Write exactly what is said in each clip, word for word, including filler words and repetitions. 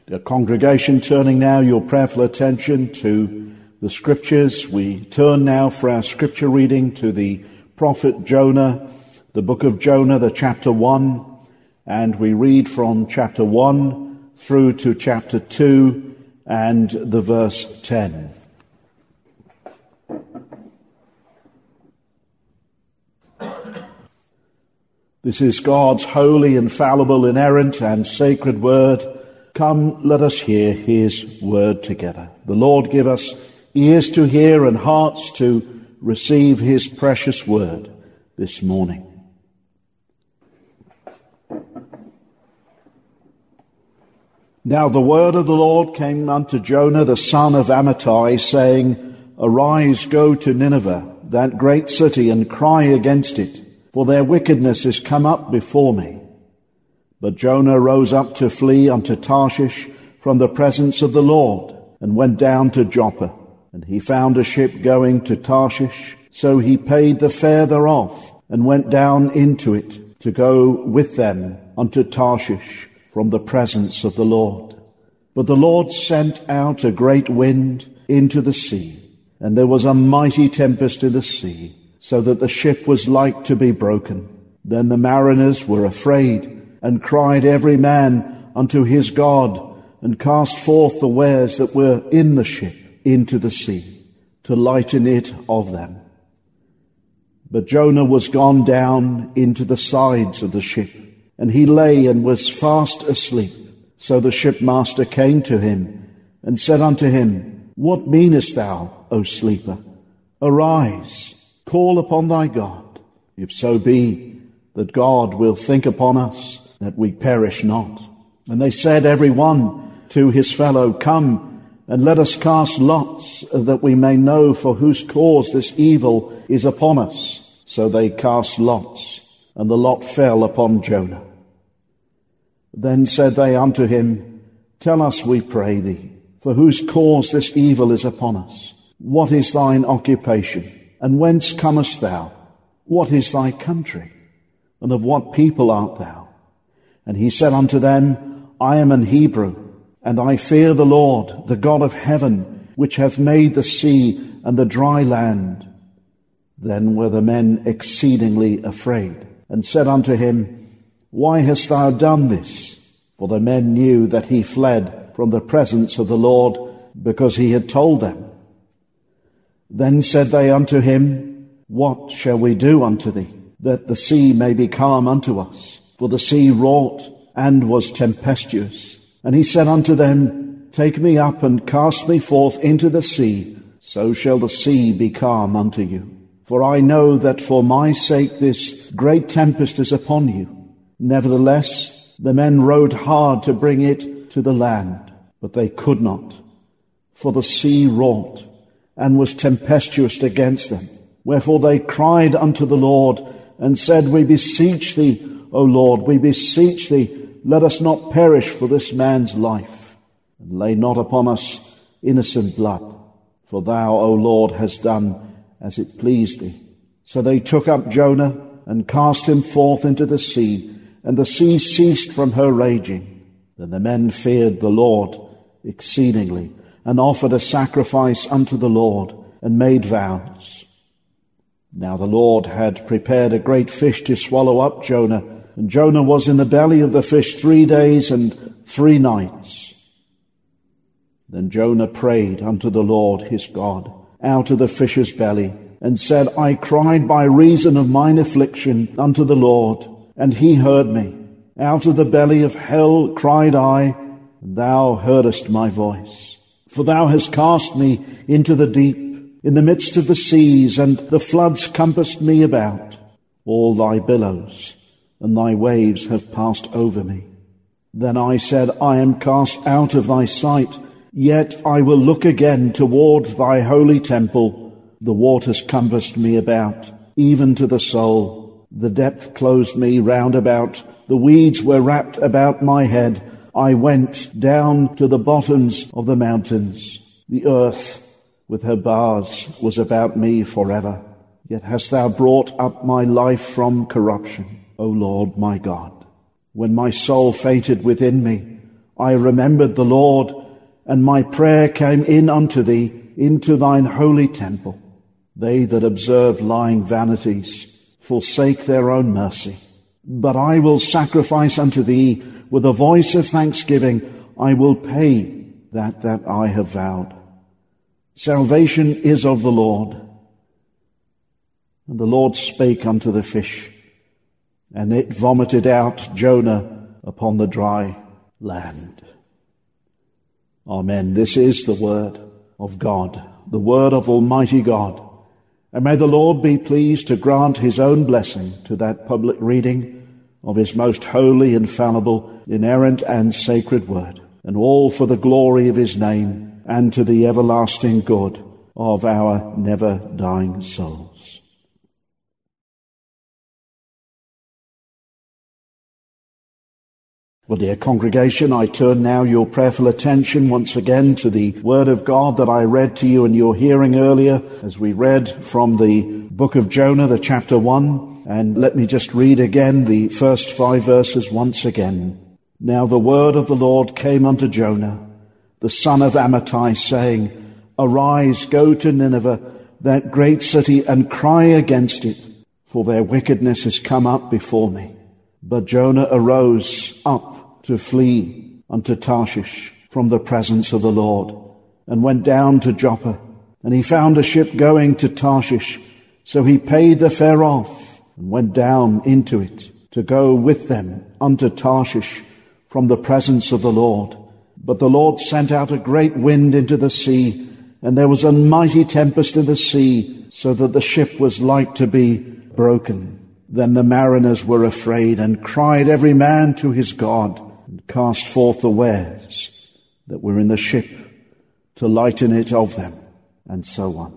The congregation, turning now your prayerful attention to the Scriptures, we turn now for our Scripture reading to the prophet Jonah, the book of Jonah, the chapter one, and we read from chapter one through to chapter two and the verse ten. This is God's holy, infallible, inerrant, and sacred word. Come, let us hear his word together. The Lord give us ears to hear and hearts to receive his precious word this morning. Now the word of the Lord came unto Jonah the son of Amittai, saying, Arise, go to Nineveh, that great city, and cry against it, for their wickedness is come up before me. But Jonah rose up to flee unto Tarshish from the presence of the Lord, and went down to Joppa. And he found a ship going to Tarshish, so he paid the fare thereof, and went down into it to go with them unto Tarshish from the presence of the Lord. But the Lord sent out a great wind into the sea, and there was a mighty tempest in the sea, so that the ship was like to be broken. Then the mariners were afraid, and cried every man unto his God, and cast forth the wares that were in the ship into the sea, to lighten it of them. But Jonah was gone down into the sides of the ship, and he lay and was fast asleep. So the shipmaster came to him, and said unto him, What meanest thou, O sleeper? Arise, call upon thy God, if so be that God will think upon us, that we perish not. And they said every one to his fellow, Come, and let us cast lots, that we may know for whose cause this evil is upon us. So they cast lots, and the lot fell upon Jonah. Then said they unto him, Tell us, we pray thee, for whose cause this evil is upon us. What is thine occupation? And whence comest thou? What is thy country? And of what people art thou? And he said unto them, I am an Hebrew, and I fear the Lord, the God of heaven, which hath made the sea and the dry land. Then were the men exceedingly afraid, and said unto him, Why hast thou done this? For the men knew that he fled from the presence of the Lord, because he had told them. Then said they unto him, What shall we do unto thee, that the sea may be calm unto us? For the sea wrought and was tempestuous. And he said unto them, Take me up and cast me forth into the sea, so shall the sea be calm unto you. For I know that for my sake this great tempest is upon you. Nevertheless, the men rowed hard to bring it to the land, but they could not. For the sea wrought and was tempestuous against them. Wherefore they cried unto the Lord, and said, We beseech thee, O Lord, we beseech thee, let us not perish for this man's life, and lay not upon us innocent blood. For thou, O Lord, hast done as it pleased thee. So they took up Jonah, and cast him forth into the sea, and the sea ceased from her raging. Then the men feared the Lord exceedingly, and offered a sacrifice unto the Lord, and made vows. Now the Lord had prepared a great fish to swallow up Jonah, and Jonah was in the belly of the fish three days and three nights. Then Jonah prayed unto the Lord his God out of the fish's belly, and said, I cried by reason of mine affliction unto the Lord, and he heard me. Out of the belly of hell cried I, and thou heardest my voice. For thou hast cast me into the deep, in the midst of the seas, and the floods compassed me about. All thy billows and thy waves have passed over me. Then I said, I am cast out of thy sight, yet I will look again toward thy holy temple. The waters compassed me about, even to the soul. The depth closed me round about. The weeds were wrapped about my head. I went down to the bottoms of the mountains. The earth with her bars was about me forever. Yet hast thou brought up my life from corruption, O Lord my God. When my soul fainted within me, I remembered the Lord, and my prayer came in unto thee, into thine holy temple. They that observe lying vanities forsake their own mercy. But I will sacrifice unto thee with a voice of thanksgiving. I will pay that that I have vowed. Salvation is of the Lord. And the Lord spake unto the fish, and it vomited out Jonah upon the dry land. Amen. This is the word of God, the word of Almighty God. And may the Lord be pleased to grant his own blessing to that public reading of his most holy, infallible, inerrant, and sacred word, and all for the glory of his name and to the everlasting good of our never-dying souls. Well, dear congregation, I turn now your prayerful attention once again to the Word of God that I read to you in your hearing earlier, as we read from the book of Jonah, the chapter one. And let me just read again the first five verses once again. Now the word of the Lord came unto Jonah, the son of Amittai, saying, Arise, go to Nineveh, that great city, and cry against it, for their wickedness is come up before me. But Jonah arose up to flee unto Tarshish from the presence of the Lord, and went down to Joppa. And he found a ship going to Tarshish, so he paid the fare off, and went down into it, to go with them unto Tarshish from the presence of the Lord. But the Lord sent out a great wind into the sea, and there was a mighty tempest in the sea, so that the ship was like to be broken. Then the mariners were afraid, and cried every man to his God, and cast forth the wares that were in the ship, to lighten it of them, and so on.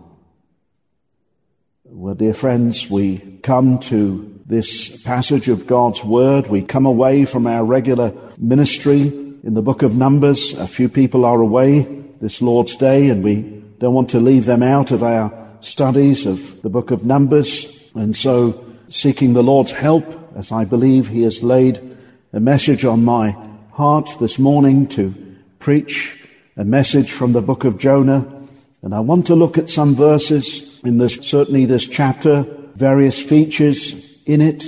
Well, dear friends, we come to this passage of God's Word. We come away from our regular ministry in the book of Numbers. A few people are away this Lord's Day, and we don't want to leave them out of our studies of the book of Numbers. And so, seeking the Lord's help, as I believe he has laid a message on my heart this morning to preach a message from the book of Jonah. And I want to look at some verses in this, certainly this chapter, various features in it.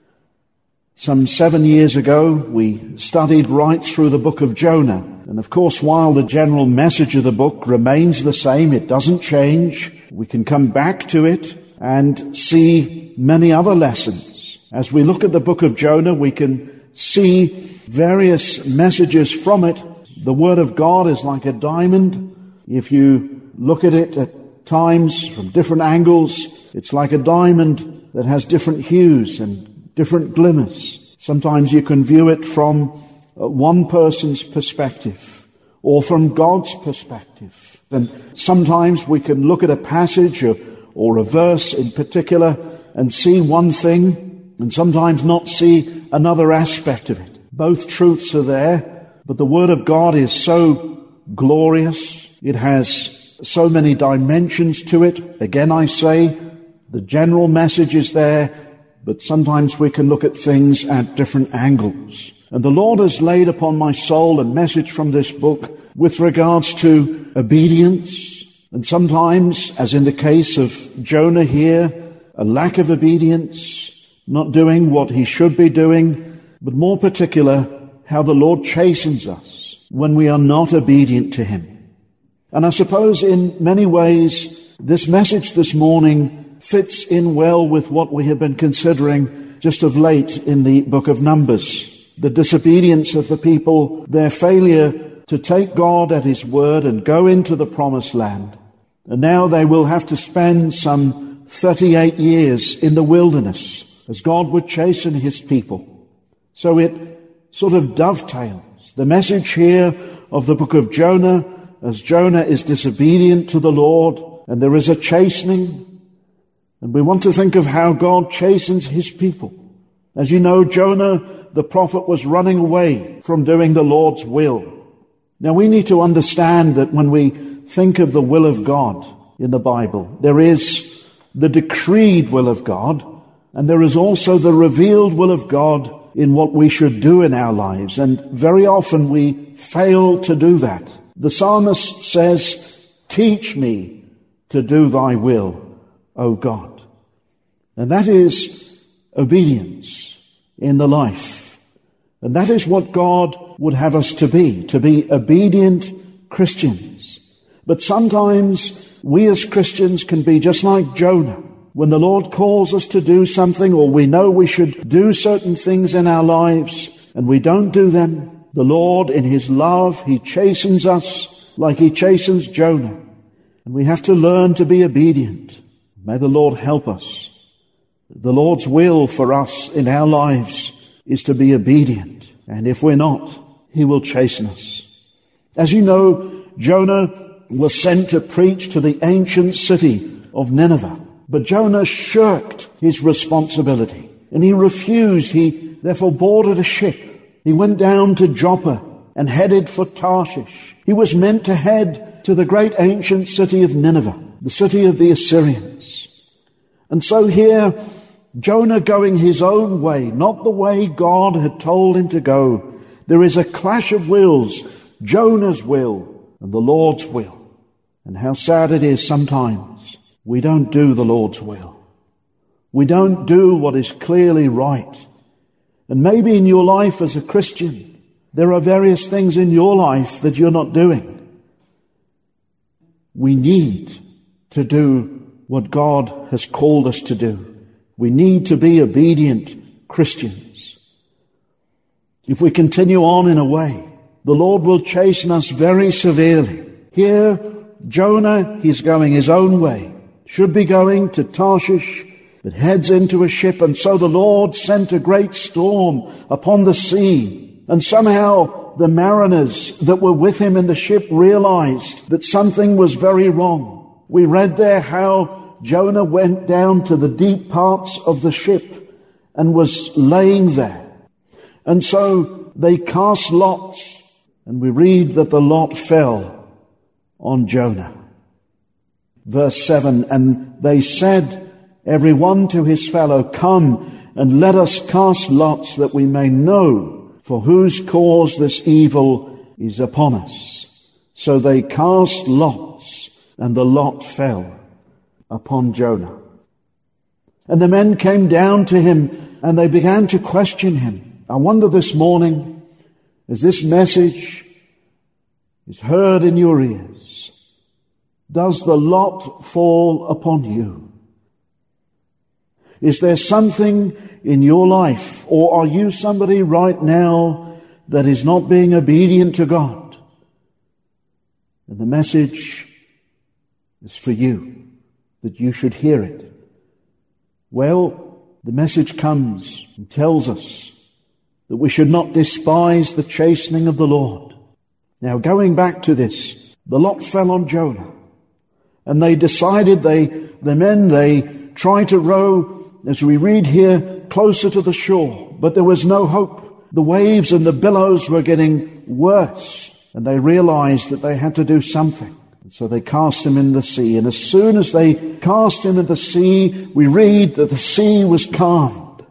Some seven years ago, we studied right through the book of Jonah. And of course, while the general message of the book remains the same, it doesn't change. We can come back to it and see many other lessons. As we look at the book of Jonah, we can see various messages from it. The Word of God is like a diamond. If you look at it at times from different angles, it's like a diamond that has different hues and different glimmers. Sometimes you can view it from one person's perspective or from God's perspective. And sometimes we can look at a passage or, or a verse in particular and see one thing and sometimes not see another aspect of it. Both truths are there, but the Word of God is so glorious. It has so many dimensions to it. Again, I say, the general message is there, but sometimes we can look at things at different angles. And the Lord has laid upon my soul a message from this book with regards to obedience. And sometimes, as in the case of Jonah here, a lack of obedience, not doing what he should be doing, but more particular, how the Lord chastens us when we are not obedient to him. And I suppose in many ways, this message this morning fits in well with what we have been considering just of late in the book of Numbers. The disobedience of the people, their failure to take God at his word and go into the promised land. And now they will have to spend some thirty-eight years in the wilderness as God would chasten his people. So it sort of dovetails. The message here of the book of Jonah, as Jonah is disobedient to the Lord, and there is a chastening. And we want to think of how God chastens his people. As you know, Jonah, the prophet, was running away from doing the Lord's will. Now we need to understand that when we think of the will of God in the Bible, there is the decreed will of God, and there is also the revealed will of God in what we should do in our lives, and very often we fail to do that. The psalmist says, "Teach me to do thy will, O God." And that is obedience in the life. And that is what God would have us to be, to be obedient Christians. But sometimes we as Christians can be just like Jonah. When the Lord calls us to do something, or we know we should do certain things in our lives, and we don't do them, the Lord, in his love, he chastens us like he chastens Jonah. And we have to learn to be obedient. May the Lord help us. The Lord's will for us in our lives is to be obedient. And if we're not, he will chasten us. As you know, Jonah was sent to preach to the ancient city of Nineveh. But Jonah shirked his responsibility, and he refused. He therefore boarded a ship. He went down to Joppa and headed for Tarshish. He was meant to head to the great ancient city of Nineveh, the city of the Assyrians. And so here, Jonah going his own way, not the way God had told him to go. There is a clash of wills, Jonah's will and the Lord's will. And how sad it is sometimes we don't do the Lord's will. We don't do what is clearly right. And maybe in your life as a Christian, there are various things in your life that you're not doing. We need to do what God has called us to do. We need to be obedient Christians. If we continue on in a way, the Lord will chasten us very severely. Here, Jonah, he's going his own way. Should be going to Tarshish, but heads into a ship, and so the Lord sent a great storm upon the sea. And somehow the mariners that were with him in the ship realized that something was very wrong. We read there how Jonah went down to the deep parts of the ship and was laying there. And so they cast lots, and we read that the lot fell on Jonah. Verse seven, and they said, every one to his fellow, come and let us cast lots that we may know for whose cause this evil is upon us. So they cast lots, and the lot fell upon Jonah. And the men came down to him, and they began to question him. I wonder this morning, as this message is heard in your ears, does the lot fall upon you? Is there something in your life, or are you somebody right now that is not being obedient to God? And the message is for you, that you should hear it. Well, the message comes and tells us that we should not despise the chastening of the Lord. Now, going back to this, the lot fell on Jonah. And they decided, they, the men, they tried to row, as we read here, closer to the shore. But there was no hope. The waves and the billows were getting worse. And they realized that they had to do something. And so they cast him in the sea. And as soon as they cast him in the sea, we read that the sea was calmed.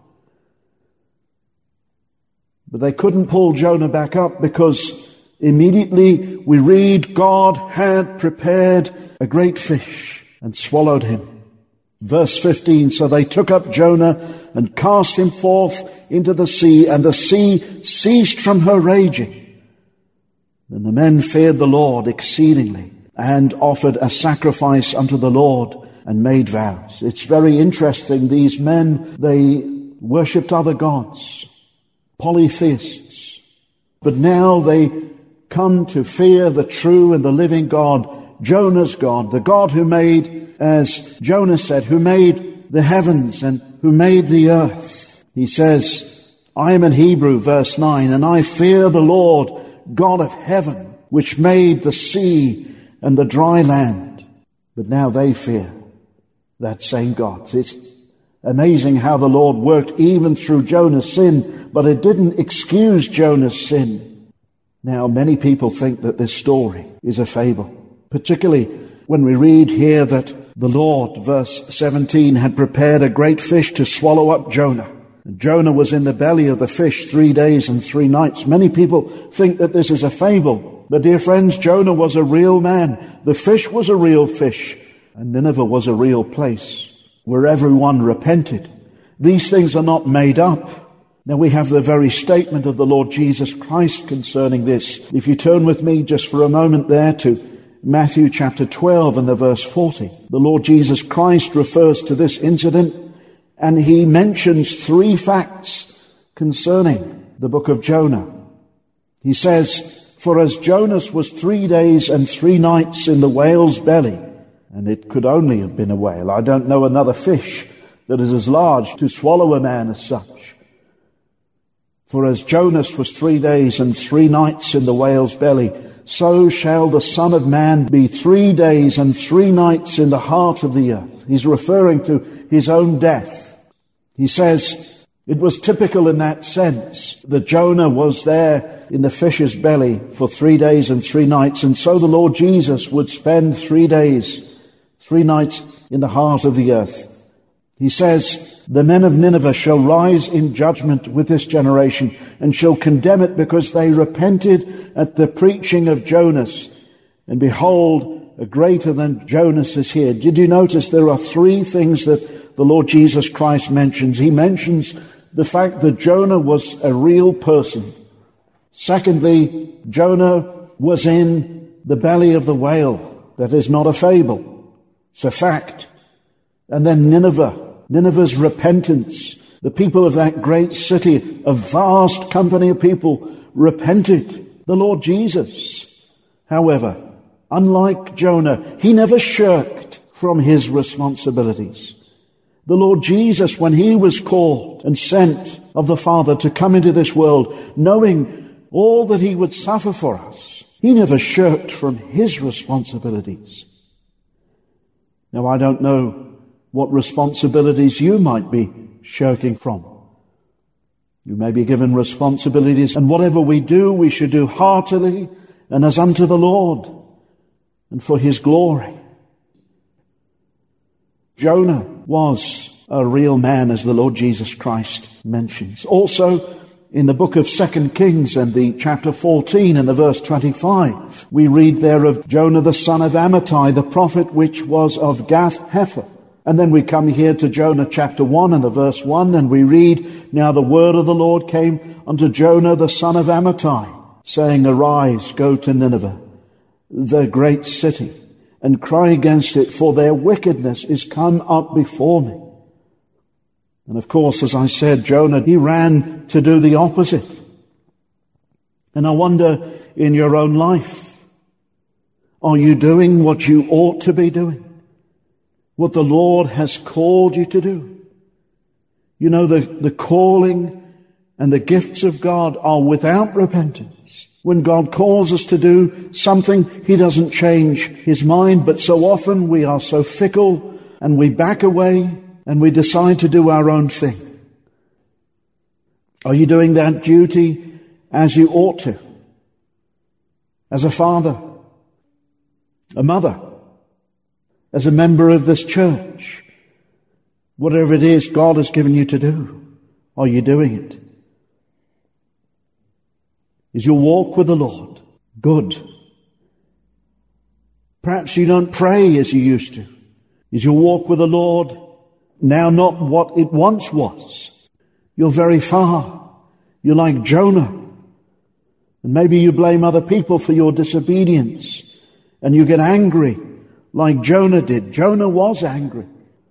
But they couldn't pull Jonah back up, because immediately we read God had prepared a great fish and swallowed him. Verse fifteen, so they took up Jonah and cast him forth into the sea, and the sea ceased from her raging. Then the men feared the Lord exceedingly, and offered a sacrifice unto the Lord, and made vows. It's very interesting. These men, they worshipped other gods, polytheists. But now they come to fear the true and the living God, Jonah's God, the God who made, as Jonah said, who made the heavens and who made the earth. He says, I am in Hebrew, verse nine, and I fear the Lord, God of heaven, which made the sea and the dry land. But now they fear that same God. It's amazing how the Lord worked even through Jonah's sin, but it didn't excuse Jonah's sin. Now, many people think that this story is a fable, particularly when we read here that the Lord, verse seventeen, had prepared a great fish to swallow up Jonah. Jonah was in the belly of the fish three days and three nights. Many people think that this is a fable. But dear friends, Jonah was a real man. The fish was a real fish. And Nineveh was a real place where everyone repented. These things are not made up. Now we have the very statement of the Lord Jesus Christ concerning this. If you turn with me just for a moment there to Matthew chapter twelve and the verse forty. The Lord Jesus Christ refers to this incident and he mentions three facts concerning the book of Jonah. He says, "For as Jonas was three days and three nights in the whale's belly," and it could only have been a whale. I don't know another fish that is as large to swallow a man as such. "For as Jonas was three days and three nights in the whale's belly, so shall the Son of Man be three days and three nights in the heart of the earth." He's referring to his own death. He says it was typical in that sense that Jonah was there in the fish's belly for three days and three nights, and so the Lord Jesus would spend three days, three nights in the heart of the earth. He says, "The men of Nineveh shall rise in judgment with this generation and shall condemn it because they repented at the preaching of Jonas. And behold, a greater than Jonas is here." Did you notice there are three things that the Lord Jesus Christ mentions? He mentions the fact that Jonah was a real person. Secondly, Jonah was in the belly of the whale. That is not a fable. It's a fact. And then Nineveh. Nineveh's repentance. The people of that great city, a vast company of people, repented. The Lord Jesus, however, unlike Jonah, he never shirked from his responsibilities. The Lord Jesus, when he was called and sent of the Father to come into this world, knowing all that he would suffer for us, he never shirked from his responsibilities. Now, I don't know what responsibilities you might be shirking from. You may be given responsibilities, and whatever we do, we should do heartily and as unto the Lord and for his glory. Jonah was a real man, as the Lord Jesus Christ mentions. Also, in the book of Second Kings and the chapter fourteen and the verse twenty-five, we read there of Jonah the son of Amittai, the prophet which was of Gath-hepher. And then we come here to Jonah chapter one and the verse one, and we read, "Now the word of the Lord came unto Jonah the son of Amittai, saying, Arise, go to Nineveh, the great city, and cry against it, for their wickedness is come up before me." And of course, as I said, Jonah, he ran to do the opposite. And I wonder, in your own life, are you doing what you ought to be doing? What the Lord has called you to do? You know, the, the calling and the gifts of God are without repentance. When God calls us to do something, he doesn't change his mind, but so often we are so fickle and we back away and we decide to do our own thing. Are you doing that duty as you ought to? As a father, a mother, as a member of this church, whatever it is God has given you to do, are you doing it? Is your walk with the Lord good? Perhaps you don't pray as you used to. Is your walk with the Lord now not what it once was? You're very far. You're like Jonah. And maybe you blame other people for your disobedience. And you get angry like Jonah did. Jonah was angry.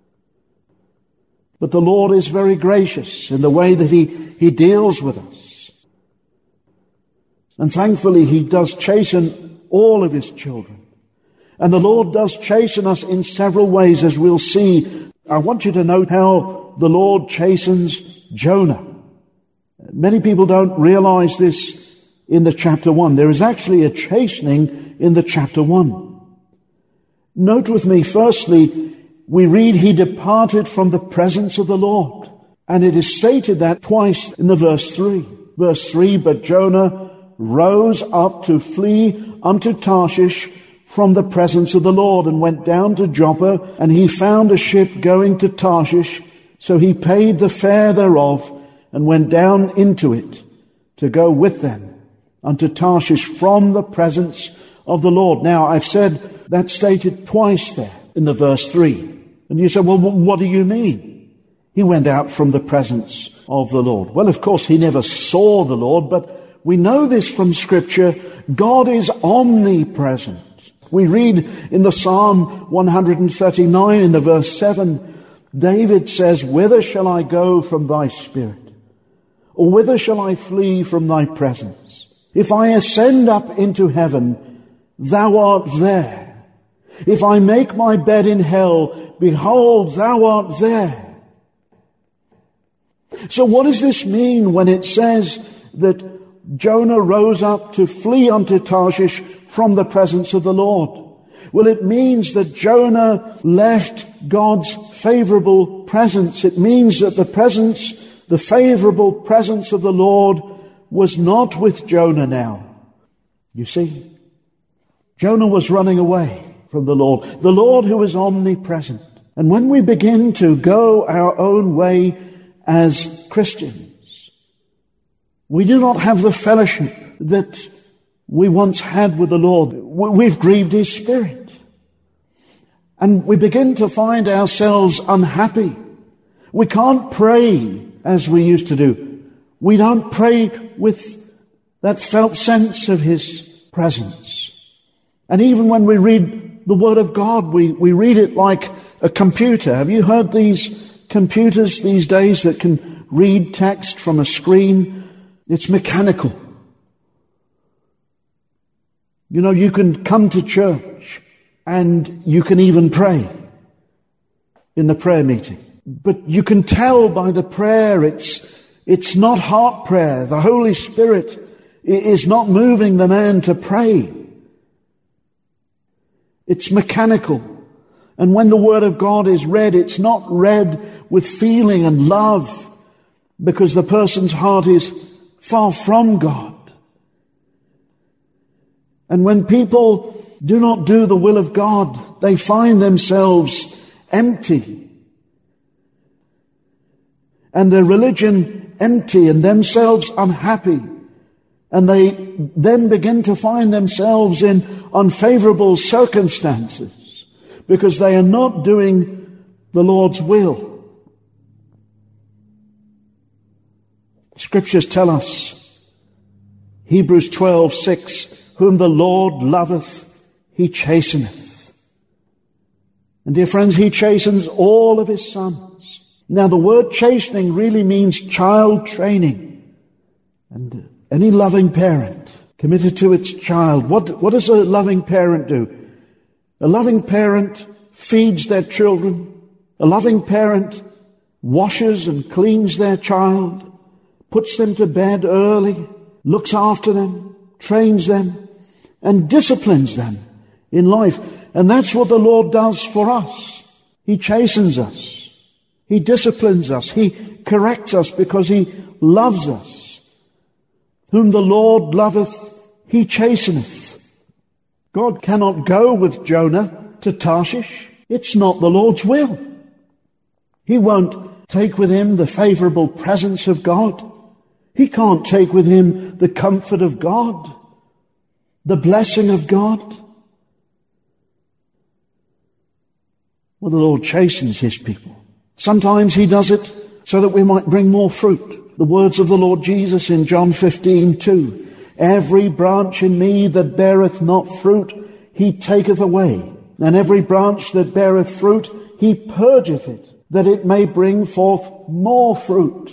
But the Lord is very gracious in the way that he, he deals with us. And thankfully, he does chasten all of his children. And the Lord does chasten us in several ways, as we'll see. I want you to note how the Lord chastens Jonah. Many people don't realize this in the chapter one. There is actually a chastening in the chapter one. Note with me, firstly, we read he departed from the presence of the Lord. And it is stated that twice in the verse three. Verse three, but Jonah rose up to flee unto Tarshish from the presence of the Lord, and went down to Joppa, and he found a ship going to Tarshish. So he paid the fare thereof, and went down into it to go with them unto Tarshish from the presence of the Lord. Now, I've said that stated twice there in the verse three. And you say, well, what do you mean? He went out from the presence of the Lord. Well, of course, he never saw the Lord, but we know this from Scripture. God is omnipresent. We read in the Psalm one thirty-nine in the verse seven, David says, whither shall I go from thy spirit? Or whither shall I flee from thy presence? If I ascend up into heaven, thou art there. If I make my bed in hell, behold, thou art there. So what does this mean when it says that Jonah rose up to flee unto Tarshish from the presence of the Lord? Well, it means that Jonah left God's favorable presence. It means that the presence, the favorable presence of the Lord was not with Jonah now. You see, Jonah was running away from the Lord, the Lord who is omnipresent. And when we begin to go our own way as Christians, we do not have the fellowship that we once had with the Lord. We've grieved His Spirit. And we begin to find ourselves unhappy. We can't pray as we used to do. We don't pray with that felt sense of His presence. And even when we read the Word of God, we, we read it like a computer. Have you heard these computers these days that can read text from a screen? It's mechanical. You know, you can come to church and you can even pray in the prayer meeting. But you can tell by the prayer it's it's not heart prayer. The Holy Spirit is not moving the man to pray. It's mechanical. And when the Word of God is read, it's not read with feeling and love because the person's heart is far from God. And when people do not do the will of God, they find themselves empty. And their religion empty and themselves unhappy. And they then begin to find themselves in unfavorable circumstances because they are not doing the Lord's will. Scriptures tell us, Hebrews twelve six, whom the Lord loveth, He chasteneth. And dear friends, He chastens all of His sons. Now the word chastening really means child training. And any loving parent committed to its child, what, what does a loving parent do? A loving parent feeds their children. A loving parent washes and cleans their child, puts them to bed early, looks after them, trains them, and disciplines them in life. And that's what the Lord does for us. He chastens us. He disciplines us. He corrects us because He loves us. Whom the Lord loveth, He chasteneth. God cannot go with Jonah to Tarshish. It's not the Lord's will. He won't take with him the favorable presence of God. He can't take with him the comfort of God, the blessing of God. Well, the Lord chastens His people. Sometimes He does it so that we might bring more fruit. The words of the Lord Jesus in John fifteen two. Every branch in me that beareth not fruit, He taketh away. And every branch that beareth fruit, He purgeth it, that it may bring forth more fruit.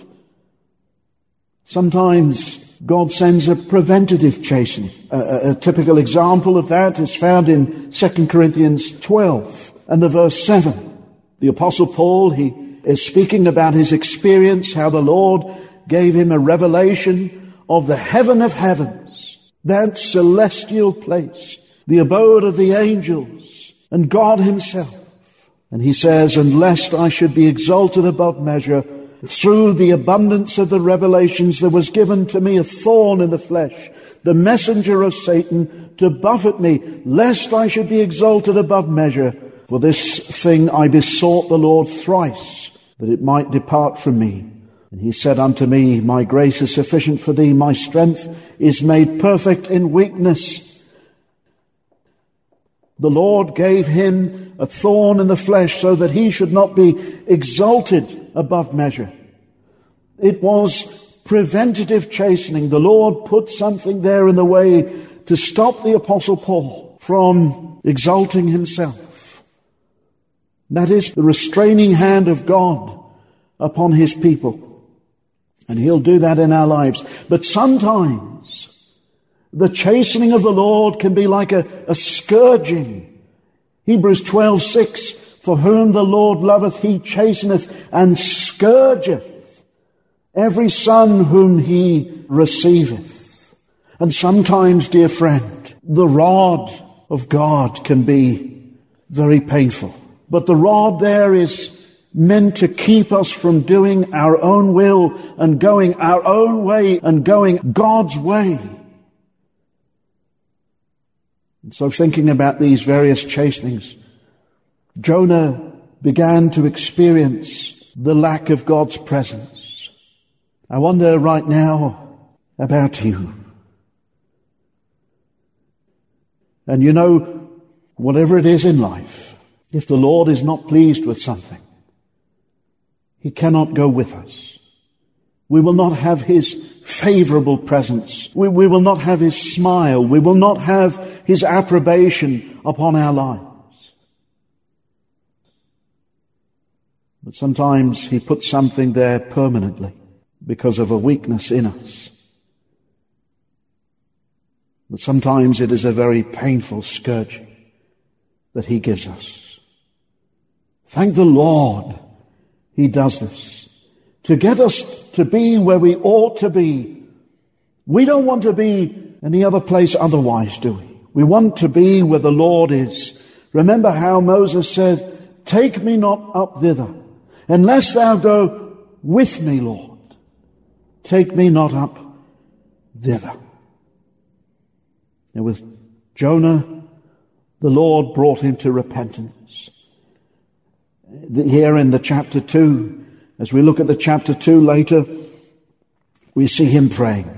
Sometimes God sends a preventative chastening. A, a, a typical example of that is found in Second Corinthians twelve and the verse seven. The Apostle Paul, he is speaking about his experience, how the Lord gave him a revelation of the heaven of heavens, that celestial place, the abode of the angels, and God Himself. And he says, and lest I should be exalted above measure, through the abundance of the revelations there was given to me a thorn in the flesh, the messenger of Satan, to buffet me, lest I should be exalted above measure. For this thing I besought the Lord thrice, that it might depart from me. And he said unto me, my grace is sufficient for thee, my strength is made perfect in weakness. The Lord gave him a thorn in the flesh so that he should not be exalted above measure. It was preventative chastening. The Lord put something there in the way to stop the Apostle Paul from exalting himself. That is the restraining hand of God upon his people. And he'll do that in our lives. But sometimes the chastening of the Lord can be like a, a scourging. Hebrews twelve six, for whom the Lord loveth, he chasteneth and scourgeth every son whom he receiveth. And sometimes, dear friend, the rod of God can be very painful. But the rod there is meant to keep us from doing our own will and going our own way and going God's way. And so thinking about these various chastenings, Jonah began to experience the lack of God's presence. I wonder right now about you. And you know, whatever it is in life, if the Lord is not pleased with something, he cannot go with us. We will not have his favorable presence. We, we will not have his smile. We will not have his approbation upon our lives. But sometimes he puts something there permanently because of a weakness in us. But sometimes it is a very painful scourging that he gives us. Thank the Lord he does this to get us to be where we ought to be. We don't want to be any other place otherwise, do we? We want to be where the Lord is. Remember how Moses said, take me not up thither, unless thou go with me, Lord. Take me not up thither. And with Jonah, the Lord brought him to repentance. Here in the chapter two, as we look at the chapter two later, we see him praying.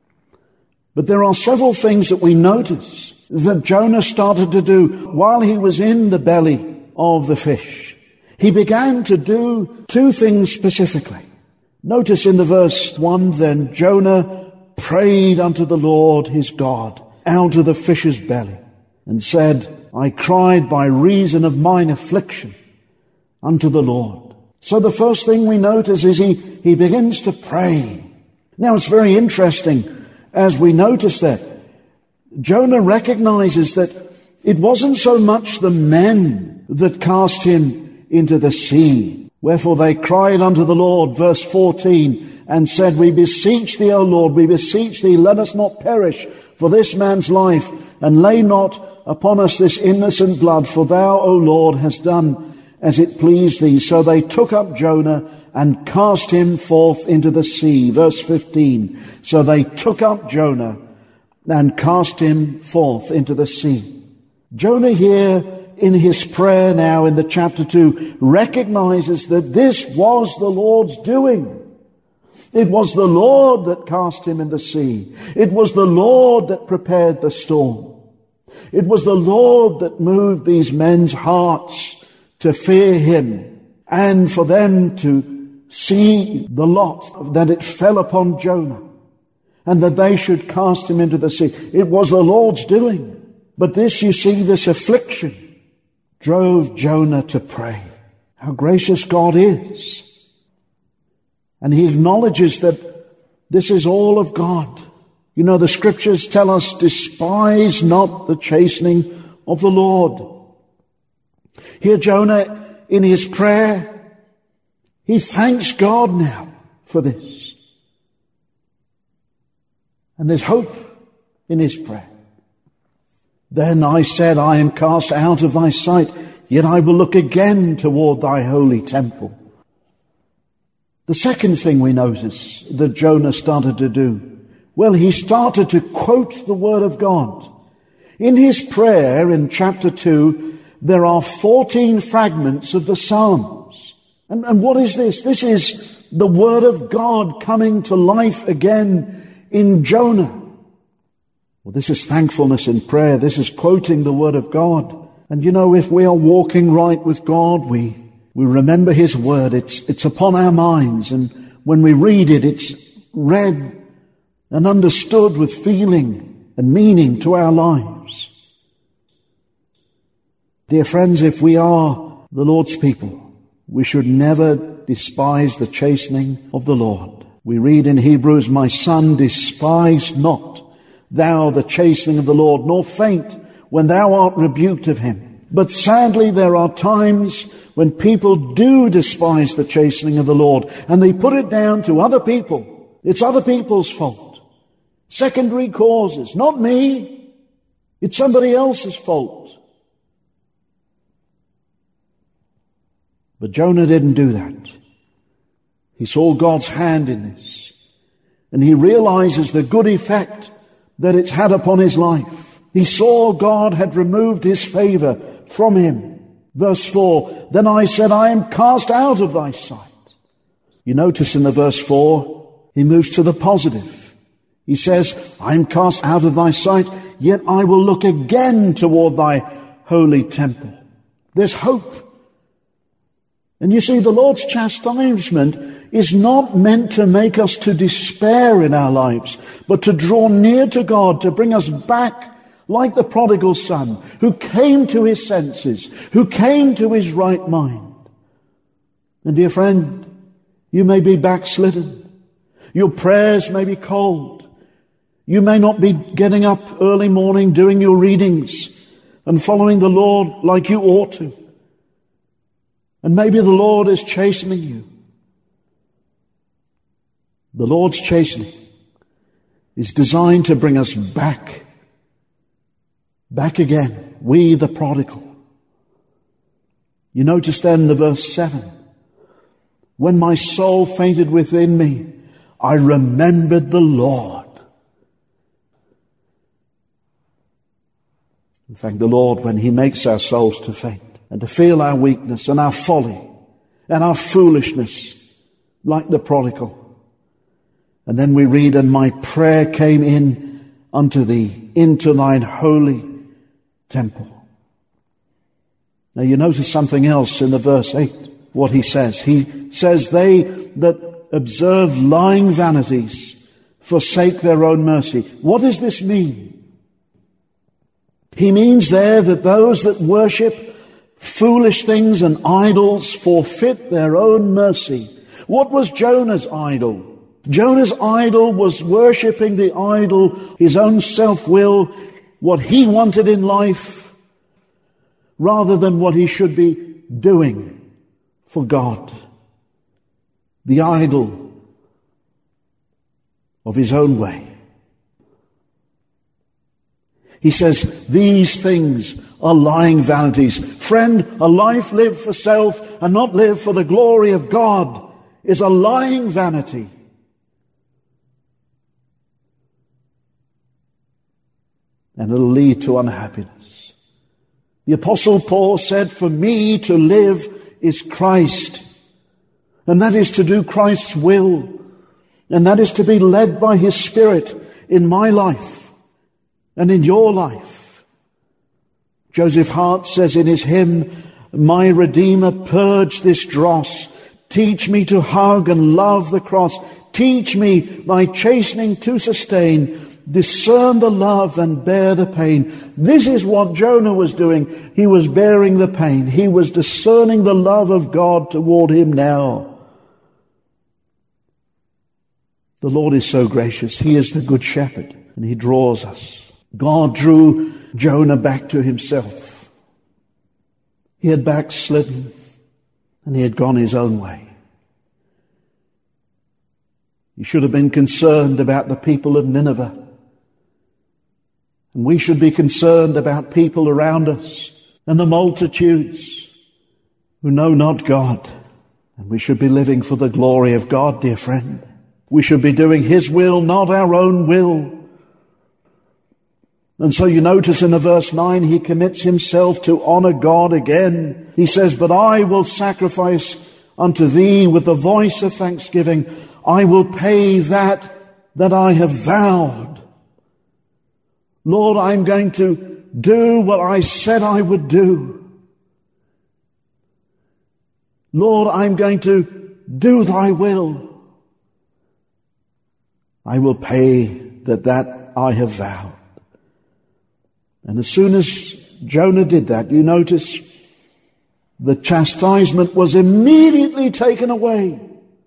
But there are several things that we notice that Jonah started to do while he was in the belly of the fish. He began to do two things specifically. Notice in the verse one, then Jonah prayed unto the Lord his God out of the fish's belly, and said, I cried by reason of mine affliction unto the Lord. So the first thing we notice is he, he begins to pray. Now it's very interesting as we notice that Jonah recognizes that it wasn't so much the men that cast him into the sea. Wherefore they cried unto the Lord, verse fourteen, and said, we beseech thee, O Lord, we beseech thee, let us not perish for this man's life, and lay not upon us this innocent blood, for thou, O Lord, hast done as it pleased thee. So they took up Jonah and cast him forth into the sea. Verse fifteen. So they took up Jonah and cast him forth into the sea. Jonah here in his prayer now in the chapter two recognizes that this was the Lord's doing. It was the Lord that cast him in the sea. It was the Lord that prepared the storm. It was the Lord that moved these men's hearts to fear him, and for them to see the lot that it fell upon Jonah, and that they should cast him into the sea. It was the Lord's doing. But this, you see, this affliction drove Jonah to pray. How gracious God is. And he acknowledges that this is all of God. You know, the scriptures tell us, despise not the chastening of the Lord. Here Jonah, in his prayer, he thanks God now for this. And there's hope in his prayer. Then I said, I am cast out of thy sight, yet I will look again toward thy holy temple. The second thing we notice that Jonah started to do, well, he started to quote the Word of God. In his prayer in chapter two, there are fourteen fragments of the Psalms. And, and what is this? This is the Word of God coming to life again in Jonah. Well, this is thankfulness in prayer. This is quoting the Word of God. And you know, if we are walking right with God, we, we remember His Word. It's, it's upon our minds. And when we read it, it's read and understood with feeling and meaning to our lives. Dear friends, if we are the Lord's people, we should never despise the chastening of the Lord. We read in Hebrews, "My son, despise not thou the chastening of the Lord, nor faint when thou art rebuked of him." But sadly, there are times when people do despise the chastening of the Lord, and they put it down to other people. It's other people's fault. Secondary causes. Not me. It's somebody else's fault. But Jonah didn't do that. He saw God's hand in this, and he realizes the good effect that it's had upon his life. He saw God had removed his favor from him. Verse four, "Then I said, I am cast out of thy sight." You notice in the verse four, he moves to the positive. He says, "I am cast out of thy sight, yet I will look again toward thy holy temple." There's hope. And you see, the Lord's chastisement is not meant to make us to despair in our lives, but to draw near to God, to bring us back like the prodigal son who came to his senses, who came to his right mind. And dear friend, you may be backslidden. Your prayers may be cold. You may not be getting up early morning doing your readings and following the Lord like you ought to. And maybe the Lord is chastening you. The Lord's chastening is designed to bring us back, back again, we the prodigal. You notice then the verse seven, "When my soul fainted within me, I remembered the Lord." We thank the Lord when He makes our souls to faint and to feel our weakness and our folly and our foolishness like the prodigal. And then we read, "And my prayer came in unto thee, into thine holy temple." Now you notice something else in the verse eight, what he says. He says, "They that observe lying vanities forsake their own mercy." What does this mean? He means there that those that worship foolish things and idols forfeit their own mercy. What was Jonah's idol? Jonah's idol was worshipping the idol, his own self-will, what he wanted in life, rather than what he should be doing for God. The idol of his own way. He says, these things are lying vanities. Friend, a life lived for self and not lived for the glory of God is a lying vanity. And it'll lead to unhappiness. The Apostle Paul said, "For me to live is Christ." And that is to do Christ's will. And that is to be led by His Spirit in my life and in your life. Joseph Hart says in his hymn, "My Redeemer, purge this dross. Teach me to hug and love the cross. Teach me thy chastening to sustain. Discern the love and bear the pain." This is what Jonah was doing. He was bearing the pain. He was discerning the love of God toward him now. The Lord is so gracious. He is the good shepherd, and He draws us. God drew Jonah back to Himself. He had backslidden, and he had gone his own way. He should have been concerned about the people of Nineveh. And we should be concerned about people around us and the multitudes who know not God. And we should be living for the glory of God, dear friend. We should be doing His will, not our own will. And so you notice in the verse nine, he commits himself to honor God again. He says, "But I will sacrifice unto thee with the voice of thanksgiving. I will pay that that I have vowed. Lord, I'm going to do what I said I would do. Lord, I'm going to do thy will. I will pay that that I have vowed. And as soon as Jonah did that, you notice the chastisement was immediately taken away.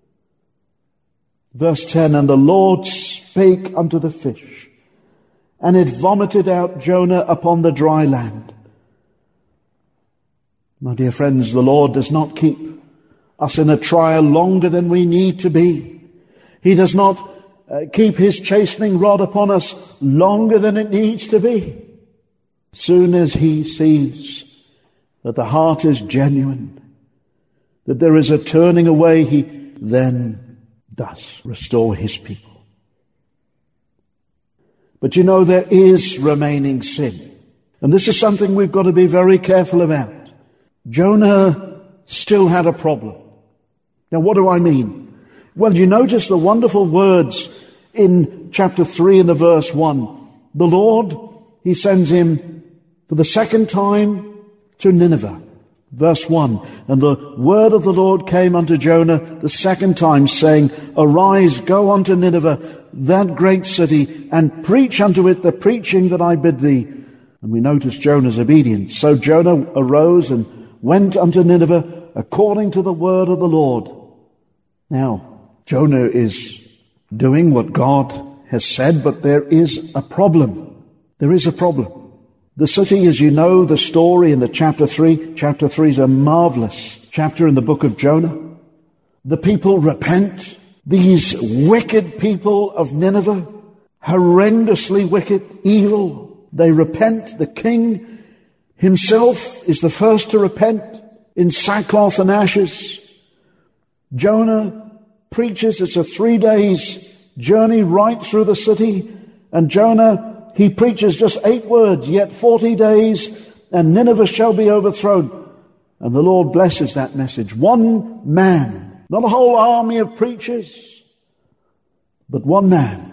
Verse ten, and the Lord spake unto the fish, and it vomited out Jonah upon the dry land. My dear friends, the Lord does not keep us in a trial longer than we need to be. He does not uh, keep his chastening rod upon us longer than it needs to be. Soon as he sees that the heart is genuine, that there is a turning away, he then does restore his people. But you know, there is remaining sin. And this is something we've got to be very careful about. Jonah still had a problem. Now, what do I mean? Well, you notice the wonderful words in chapter three in the verse one. The Lord, he sends him for the second time to Nineveh. Verse one, and the word of the Lord came unto Jonah the second time, saying, Arise, go unto Nineveh, that great city, and preach unto it the preaching that I bid thee. And we notice Jonah's obedience. So Jonah arose and went unto Nineveh according to the word of the Lord. Now, Jonah is doing what God has said, but there is a problem. There is a problem. The city, as you know, the story in the chapter three, chapter three is a marvelous chapter in the book of Jonah. The people repent. These wicked people of Nineveh, horrendously wicked, evil, they repent. The king himself is the first to repent in sackcloth and ashes. Jonah preaches. It's a three days journey right through the city. And Jonah, he preaches just eight words, yet forty days and Nineveh shall be overthrown. And the Lord blesses that message. One man, not a whole army of preachers, but one man.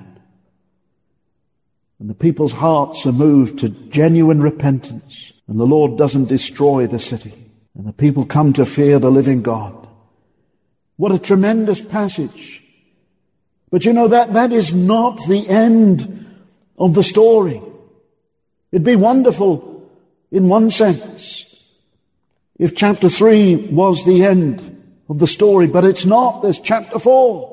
And the people's hearts are moved to genuine repentance. And the Lord doesn't destroy the city. And the people come to fear the living God. What a tremendous passage. But you know, that that is not the end of the story. It'd be wonderful in one sense if chapter three was the end of the story, but it's not. There's chapter four.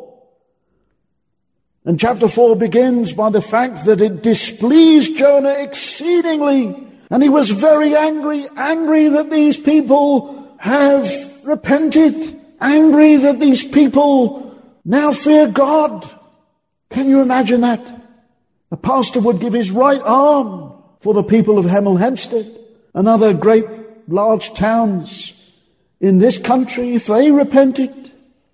And chapter four begins by the fact that it displeased Jonah exceedingly. And he was very angry, angry that these people have repented, angry that these people now fear God. Can you imagine that? A pastor would give his right arm for the people of Hemel Hempstead and other great large towns in this country if they repented.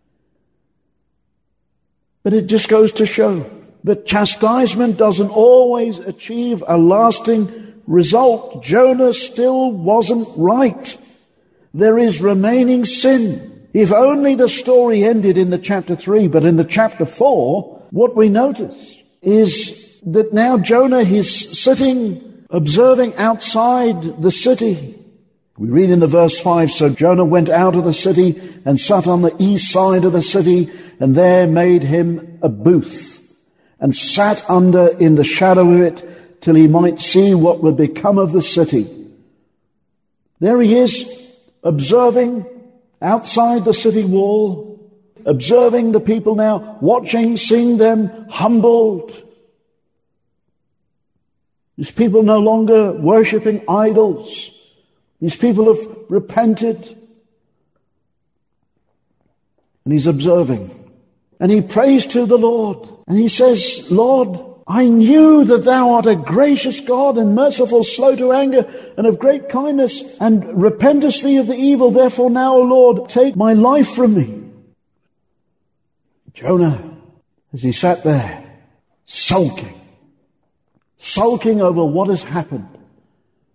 But it just goes to show that chastisement doesn't always achieve a lasting result. Jonah still wasn't right. There is remaining sin. If only the story ended in the chapter three, but in the chapter four, what we notice is that now Jonah is sitting, observing outside the city. We read in the verse five, so Jonah went out of the city and sat on the east side of the city, and there made him a booth, and sat under in the shadow of it, till he might see what would become of the city. There he is, observing outside the city wall, observing the people now, watching, seeing them humbled. These people no longer worshipping idols. These people have repented. And he's observing. And he prays to the Lord. And he says, Lord, I knew that thou art a gracious God and merciful, slow to anger, and of great kindness, and repentest thee of the evil. Therefore now, O Lord, take my life from me. Jonah, as he sat there, sulking, sulking over what has happened,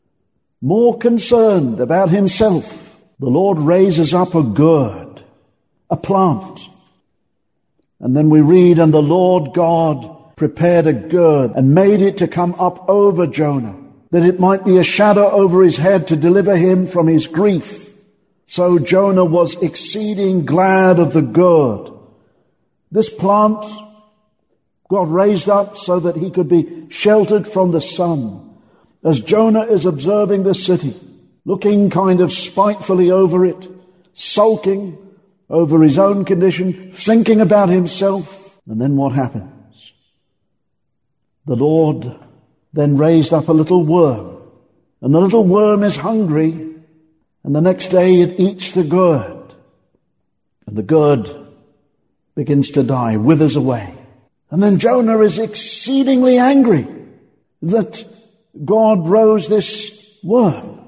more concerned about himself, the Lord raises up a gourd a plant. And then we read, and the Lord God prepared a gird and made it to come up over Jonah, that it might be a shadow over his head to deliver him from his grief. So Jonah was exceeding glad of the gird. This plant God raised up so that he could be sheltered from the sun. As Jonah is observing the city, looking kind of spitefully over it, sulking over his own condition, thinking about himself. And then what happens? The Lord then raised up a little worm, and the little worm is hungry, and the next day it eats the gird, and the gird begins to die, withers away. And then Jonah is exceedingly angry that God rose this worm.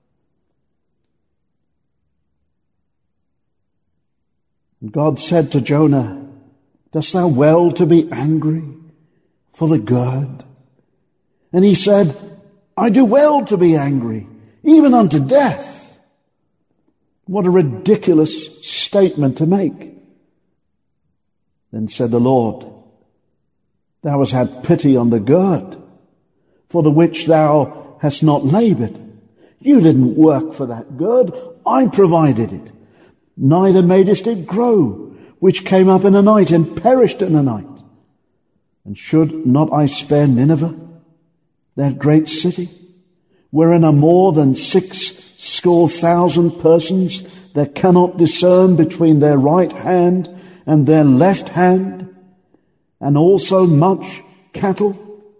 And God said to Jonah, dost thou well to be angry for the gird? And he said, I do well to be angry, even unto death. What a ridiculous statement to make. Then said the Lord, thou hast had pity on the gird, for the which thou hast not labored. You didn't work for that gird, I provided it. Neither madest it grow, which came up in a night and perished in a night. And should not I spare Nineveh, that great city, wherein are more than six score thousand persons that cannot discern between their right hand and their left hand, and also much cattle?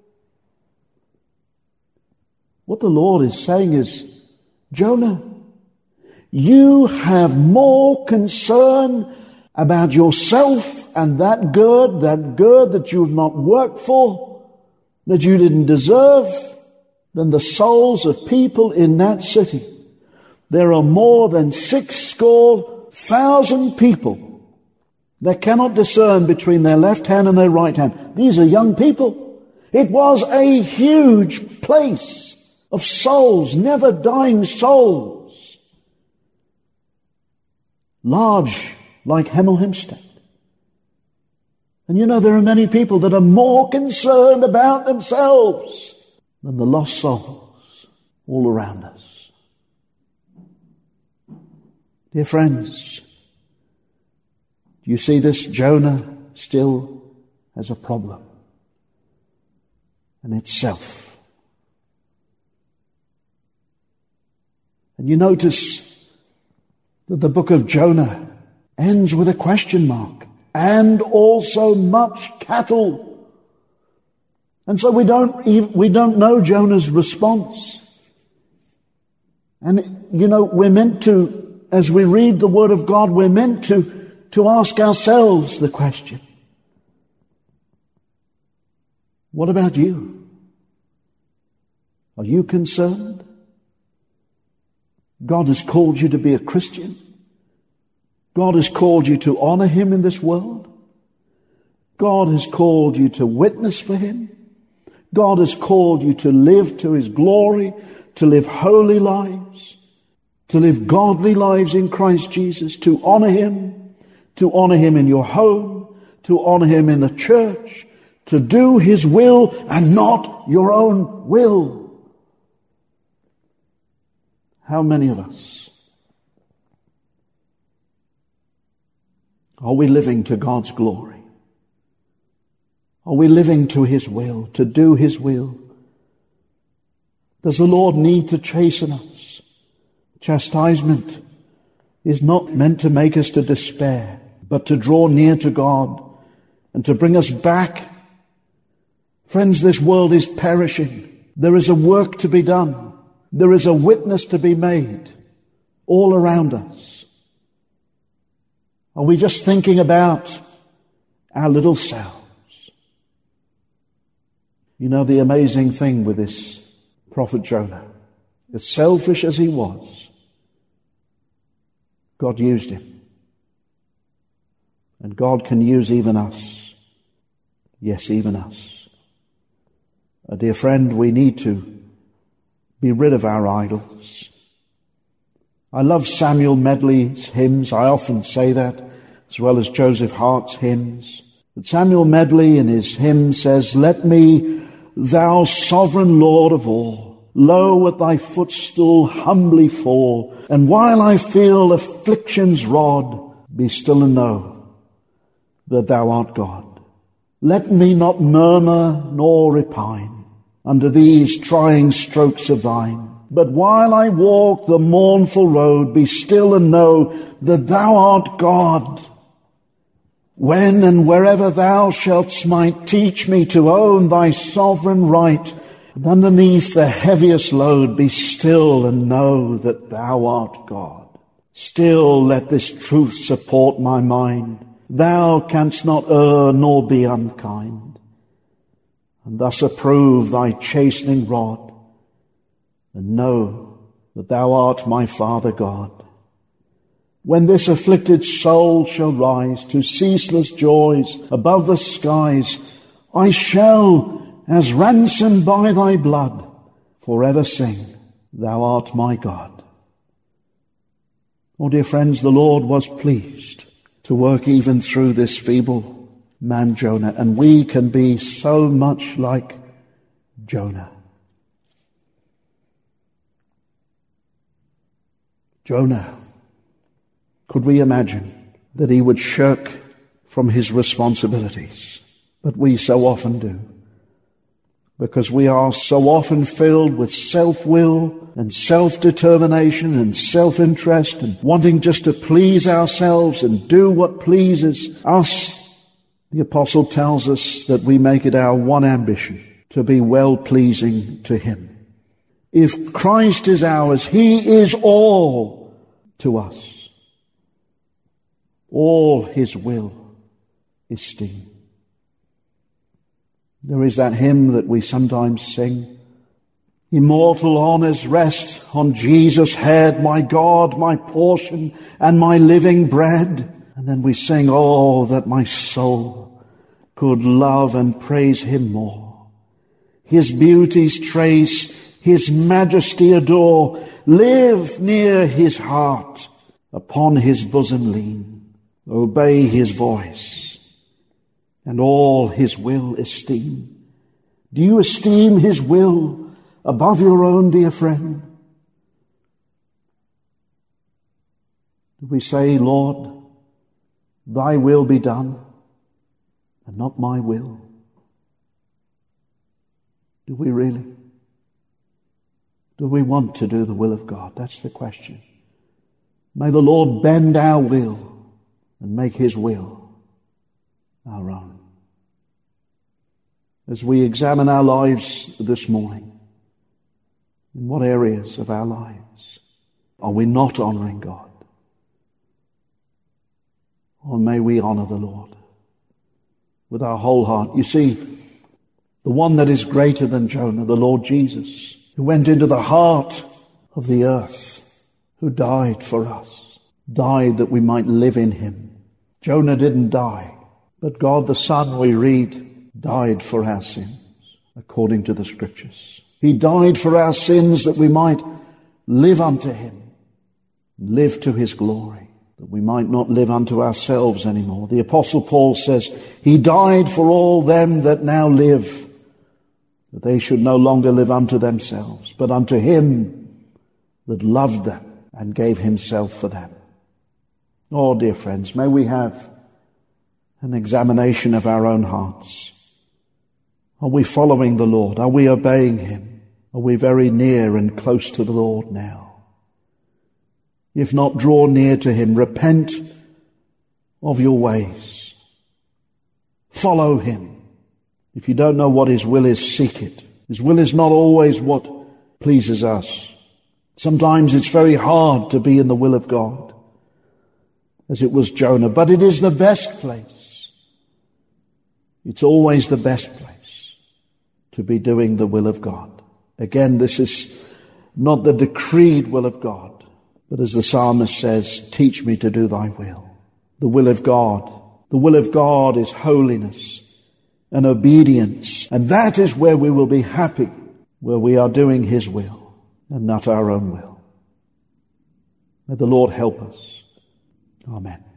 What the Lord is saying is, Jonah, you have more concern about yourself and that gird, that gird that you have not worked for, that you didn't deserve, than the souls of people in that city. There are more than six score thousand people that cannot discern between their left hand and their right hand. These are young people. It was a huge place of souls, never dying souls. Large like Hemel Hempstead. And you know, there are many people that are more concerned about themselves than the lost souls all around us. Dear friends, do you see this? Jonah still has a problem, and it's self. And you notice that the book of Jonah ends with a question mark. And also much cattle. And so we don't even, we don't know Jonah's response. And, you know, we're meant to, as we read the Word of God, we're meant to, to ask ourselves the question, what about you? Are you concerned? God has called you to be a Christian. God has called you to honor Him in this world. God has called you to witness for Him. God has called you to live to His glory, to live holy lives, to live godly lives in Christ Jesus, to honor Him, to honor Him in your home, to honor Him in the church, to do His will and not your own will. How many of us are we living to God's glory? Are we living to His will, to do His will? Does the Lord need to chasten us? Chastisement is not meant to make us to despair, but to draw near to God and to bring us back. Friends, this world is perishing. There is a work to be done. There is a witness to be made all around us. Are we just thinking about our little selves? You know, the amazing thing with this prophet Jonah, as selfish as he was, God used him. And God can use even us. Yes, even us. Uh, dear friend, we need to be rid of our idols. I love Samuel Medley's hymns. I often say that. as well as Joseph Hart's hymns. But Samuel Medley in his hymn says, "Let me, thou sovereign Lord of all, low at thy footstool humbly fall, and while I feel affliction's rod, be still and know that thou art God. Let me not murmur nor repine under these trying strokes of thine, but while I walk the mournful road, be still and know that thou art God. When and wherever thou shalt smite, teach me to own thy sovereign right, and underneath the heaviest load, be still and know that thou art God. Still let this truth support my mind. Thou canst not err nor be unkind, and thus approve thy chastening rod, and know that thou art my Father God. When this afflicted soul shall rise to ceaseless joys above the skies, I shall, as ransomed by thy blood, forever sing, thou art my God." Oh, dear friends, the Lord was pleased to work even through this feeble man Jonah, and we can be so much like Jonah. Jonah, could we imagine that he would shirk from his responsibilities? But we so often do, because we are so often filled with self-will and self-determination and self-interest and wanting just to please ourselves and do what pleases us. The apostle tells us that we make it our one ambition to be well-pleasing to him. If Christ is ours, he is all to us. All his will esteem. There is that hymn that we sometimes sing, "Immortal honours rest on Jesus' head, my God, my portion, and my living bread." And then we sing, "Oh, that my soul could love and praise him more. His beauties trace, his majesty adore, live near his heart, upon his bosom lean, obey his voice, and all his will esteem." Do you esteem his will above your own, dear friend? Do we say, "Lord, thy will be done, and not my will"? Do we really? Do we want to do the will of God? That's the question. May the Lord bend our will and make his will our own. As we examine our lives this morning, in what areas of our lives are we not honoring God? Or may we honor the Lord with our whole heart? You see, the one that is greater than Jonah, the Lord Jesus, who went into the heart of the earth, who died for us, died that we might live in him. Jonah didn't die, but God the Son, we read, died for our sins, according to the Scriptures. He died for our sins that we might live unto him, live to his glory, that we might not live unto ourselves anymore. The Apostle Paul says, he died for all them that now live, that they should no longer live unto themselves, but unto him that loved them and gave himself for them. Oh, dear friends, may we have an examination of our own hearts. Are we following the Lord? Are we obeying him? Are we very near and close to the Lord now? If not, draw near to him. Repent of your ways. Follow him. If you don't know what his will is, seek it. His will is not always what pleases us. Sometimes it's very hard to be in the will of God, as it was Jonah, but it is the best place. It's always the best place to be doing the will of God. Again, this is not the decreed will of God, but as the psalmist says, teach me to do thy will. The will of God. The will of God is holiness and obedience. And that is where we will be happy, where we are doing his will and not our own will. May the Lord help us. Amen.